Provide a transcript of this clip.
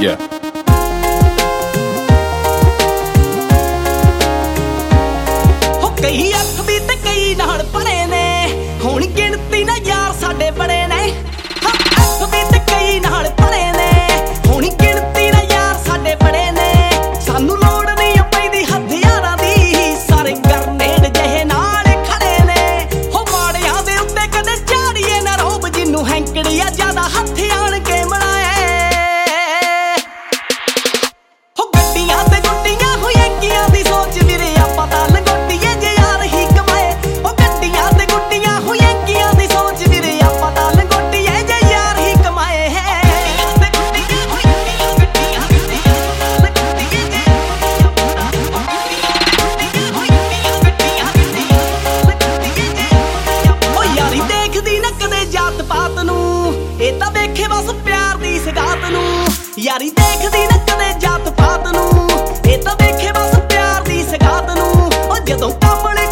Yeah. ਕਈ ਅੱਖ ਵੀ ਤੇ ਕਈ ਨਾਲ ਪੜੇ ਨੇ, ਹੁਣ ਗਿਣਤੀ ਨਾ ਯਾਰ ਸਾਡੇ ਬੜੇ ਨੇ। ਅੱਖ ਵੀ ਤੇ ਕਈ ਨਾਲ ਪੜੇ ਨੇ, ਹੁਣ ਗਿਣਤੀ ਨਾ ਯਾਰ ਸਾਡੇ ਬੜੇ ਨੇ। ਸਾਨੂੰ ਲੋੜ ਨਹੀਂ ਪੈਂਦੀ ਹਥਿਆਰਾਂ ਦੀ, ਸਾਰੇ ਗਰਨੇਡ ਜਿਹੇ ਨਾਲ ਖੜੇ ਨੇ। ਹੋ ਮਾੜਿਆਂ ਦੇ ਉੱਤੇ ਕਦੇ ਝਾੜੀਏ ਨਾ ਰੋਬ, ਜਿਹਨੂੰ ਹੈਂਕੜੀਆ ਜ਼ਿਆਦਾ ਹੱਥ ਆਣ ਕੇ ਮਨਾਏ। ਹੋ ਗੱਡੀਆਂ ਤੇ ਗੁੱਡੀਆਂ ਹੋਈਆਂ ਕੀਆਂ ਦੀ ਸੋਚ ਵੀਰੇ ਆਪਾਂ ਤਾਂ ਇਹ ਤਾਂ ਵੇਖੇ ਬਸ ਪਿਆਰ ਦੀ ਸਗਾਤ ਨੂੰ। ਯਾਰੀ ਦੇਖਦੀ ਨਾ ਕਦੇ ਜਾਤ ਪਾਤ ਨੂੰ, ਇਹ ਤਾਂ ਵੇਖੇ ਬਸ ਪਿਆਰ ਦੀ ਸਗਾਤ ਨੂੰ। ਉਹ ਜਦੋਂ ਕੰਮ